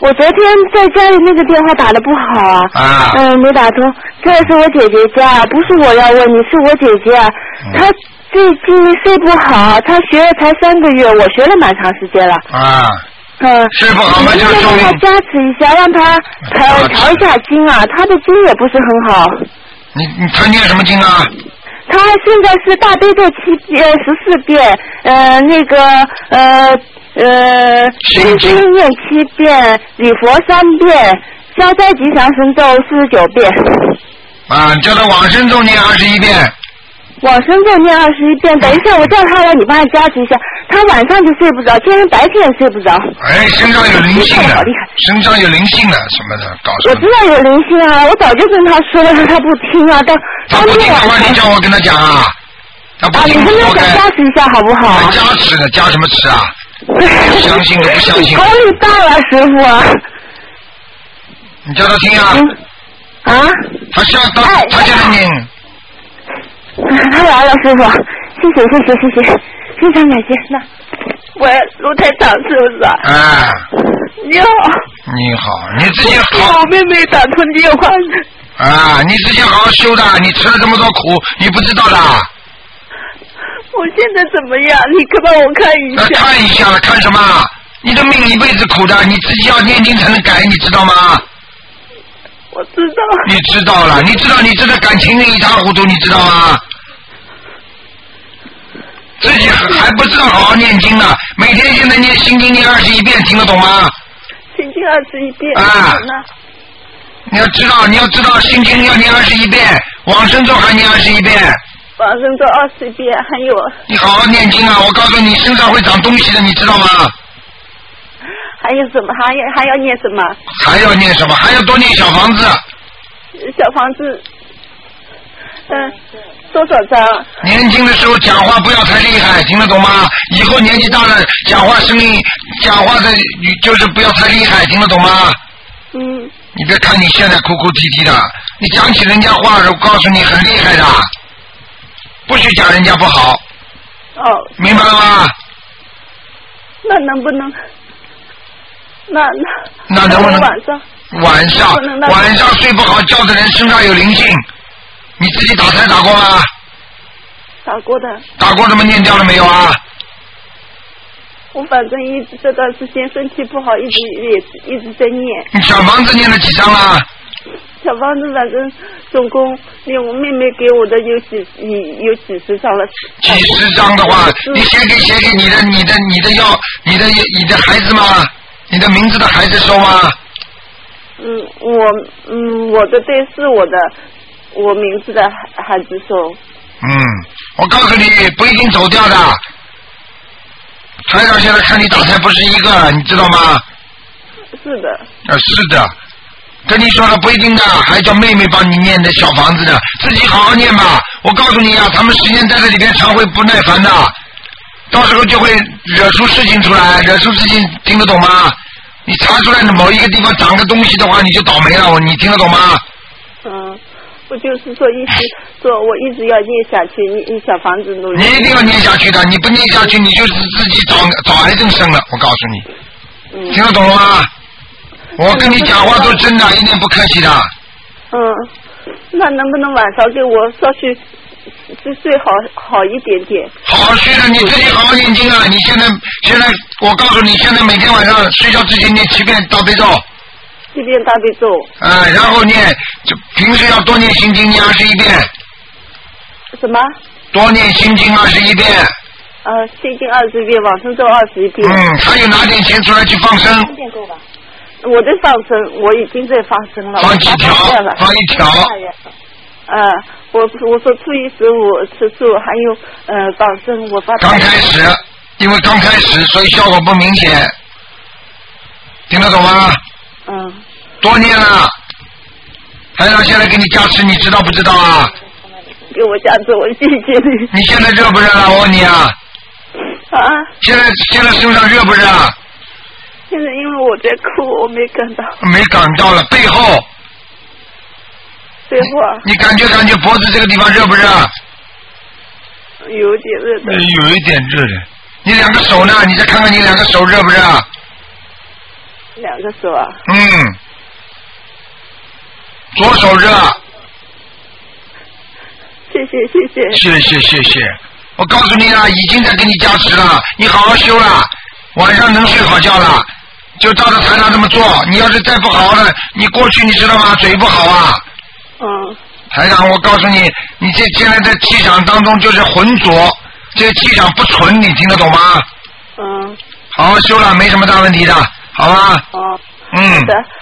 我昨天在家里那个电话打得不好啊。没打通。这是我姐姐家，不是我要问你，是我姐姐。她最近睡不好，她学了才3个月，我学了蛮长时间了。 睡不好嘛就让她加持一下，让她调一下经啊，她的经也不是很好。 她念什么经啊？ 她现在是大悲咒14遍，那个心经念7遍，礼佛3遍，消灾吉祥神咒49遍。 叫他往生咒念21遍。 往生咒念21遍。等一下，我叫他来，你帮他加持一下。他晚上就睡不着，今天白天也睡不着。 身上有灵性的， 好厉害， 身上有灵性的什么的，搞什么？ 我知道有灵性啊，我早就跟他说了，他不听啊。 他不听的话，你叫我跟他讲啊。他不听， 你跟他讲加持一下好不好？ 加持的，加什么持啊？不相信都不相信。 功力大了，师傅。 你叫他听啊。他现在念。 他来了，师傅，谢谢，非常感谢。那喂，卢台长是不是？你好。 你好，你自己好。 我妹妹打通电话。 你自己好好修的，你吃了这么多苦，你不知道的。 我现在怎么样？你可帮我看一下。 看一下了，看什么？你的命一辈子苦的，你自己要念经才能改，你知道吗？ 我知道。 你知道了，你知道你这个感情一塌糊涂，你知道吗？自己还不知道好好念经呢，每天现在念心经念21遍，听得懂吗？ 心经21遍。 你要知道心经要念21遍，往生咒还念21遍。 往生咒20遍，还有。 你好好念经啊！我告诉你，身上会长东西的，你知道吗？ 还有什么？还要念什么？ 还要念什么？还要多念小房子。 小房子，多少张？ 年轻的时候讲话不要太厉害，听得懂吗？以后年纪大了，讲话声音，讲话的就是不要太厉害，听得懂吗？你别看你现在哭哭啼啼的，你讲起人家话，我告诉你很厉害的，不许讲人家不好。明白了吗？ 那能不能？ 那能不能？晚上睡不好觉的人身上有灵性，你自己打胎打过吗？ 打过的。 打过，怎么念掉了没有啊？ 我反正一直这段时间身体不好，一直在念。 你小房子念了几张啊？ 小房子反正总共连我妹妹给我的有几十张了。 几十张的话，你写给你的孩子吗？你的名字的孩子收吗？ 我的对是我名字的孩子收。 我告诉你，不一定走掉的。台长现在看你打胎不是一个，你知道吗？ 是的。 是的，跟你说了不一定的，还叫妹妹帮你念的小房子的，自己好好念吧。我告诉你啊，他们时间待在里边常会不耐烦的，到时候就会惹出事情出来，惹出事情，听得懂吗？你查出来的某一个地方长个东西的话，你就倒霉了，你听得懂吗？ 我就是说我一直要念下去，你小房子努力。 你一定要念下去的，你不念下去，你就是自己找癌症生了，我告诉你。听得懂了吗？我跟你讲话都真的，一点不客气的。 那能不能晚上给我稍许睡好一点点？ 好好睡的，你自己好好念经啊！你现在，我告诉你，现在每天晚上睡觉之前念7遍大悲咒。 7遍大悲咒。 然后念，就平时要多念心经，念21遍。 什么？ 多念心经21遍。 心经20遍，往生咒21遍。 还有拿点钱出来去放生。 3遍够吧？我在放生，我已经在放生了。 放几条？放1条。 我说初一15吃素，还有放生，我发。 刚开始，因为刚开始，所以效果不明显，听得懂吗？多念了，台长现在给你加持，你知道不知道啊？ 给我加持，我谢谢你。 你现在热不热啊？我问你啊。现在身上热不热？ 现在因为我在哭，我没感到。 没感到了，背后。 背后啊。 你感觉脖子这个地方热不热？ 有点热的。 有一点热的。你2个手呢？你再看看你2个手热不热？ 2个手啊。 左手热。 谢谢。 我告诉你了，已经在给你加持了，你好好修了，晚上能睡好觉了，就照着台长这么做。你要是再不好了，你过去你知道吗？嘴不好啊。台长，我告诉你，你现在在气场当中就是浑浊，这个气场不纯，你听得懂吗？好好修了，没什么大问题的，好吧？ 好的。